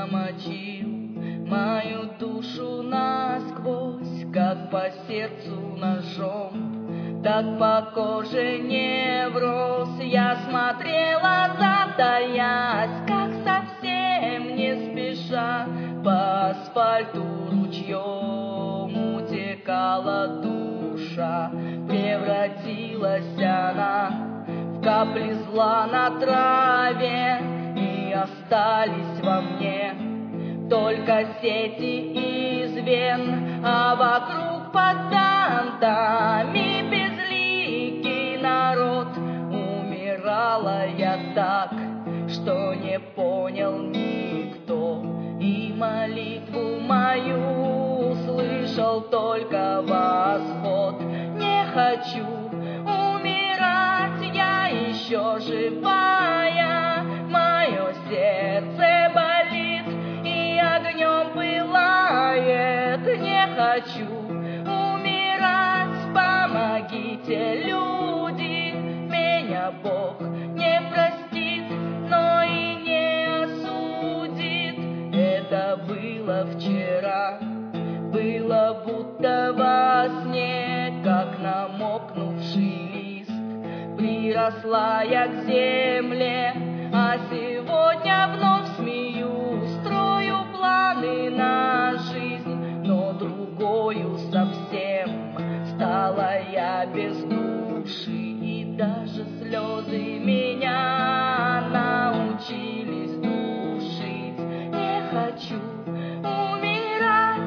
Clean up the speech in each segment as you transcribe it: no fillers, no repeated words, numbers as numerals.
промочил мою душу насквозь, как по сердцу ножом, так по коже невроз. Я смотрела, затаясь, как совсем не спеша, по асфальту ручьем утекала душа. Превратилась она в капли зла на траве, и остались во мне только сети из вен, а вокруг под тантами безликий народ. Умирала я так, что не понял никто, и молитву мою услышал только восход. Не хочу умирать, я еще живая, мое сердце болит и огнем пылает. Не хочу умирать, помогите, люди, меня Бог не простит, но и не осудит. Это было вчера, было будто во сне, как намокнувший лист. Приросла я к земле, а сегодня вновь смеюсь, строю планы на жизнь, но другою совсем стала я без души, и даже слезы меня научились душить. Не хочу умирать.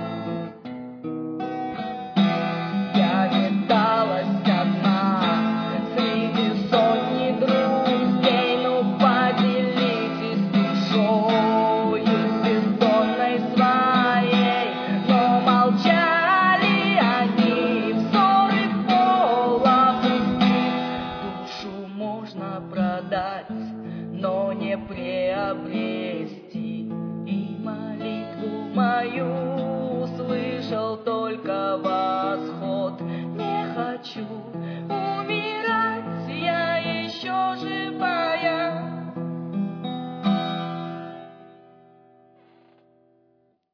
Я металась одна среди сотни друзей, ну поделитесь душою бездонной своей. Но молчали они, взоры в пол опустив. Душу можно продать, но не приобрести.